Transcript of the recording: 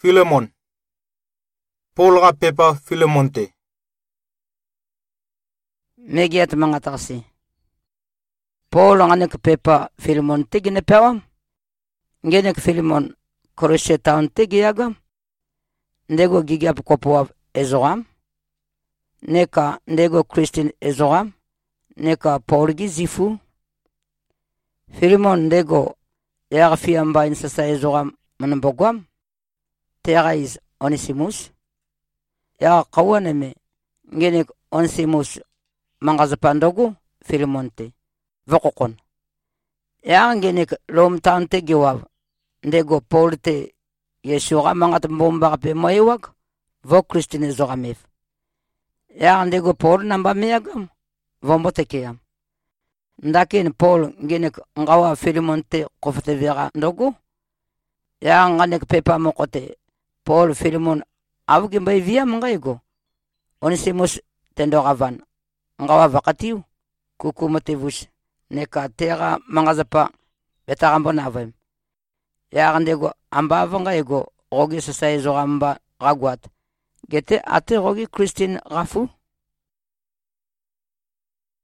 Filemon. Paul ga pepa Filemon te. Megiat mga taksi. Paul nganek pepa Filemon te gine pewam. Ngenek Filemon koroshe taon te giyagam. Ndego gigiap kopuav ezogam. Neka ndego Christine ezogam. Neka Paul gi zifu. Filemon ndego yagfiamba insasa ezogam manambogwam. Tera is Onesimus. Ya kawaneme ngenek Onesimus mangazapandogu Filemon te. Vokokon. Ya ngenek lom tante giwav. Ndego Paul te Yeshua mangat mbomba pe moiwag. Vo Christine zogamef. Ya ndego Paul namba meyagam. Vombote kiyam. Ndakin Paul ngenek ngawa Filemon te kofte vera ndogu. Ya nganek pepa mokote. Paul Filemon avgimbai via mangaigo. Onesimus tendoravan. Ngawa vakatiu. Kuku motivus. Neka tera mangazapa betarambonavem. Ya ndego amba avangaigo. Rogi sasai zoramba ragwat. Gete ate rogi Christine rafu.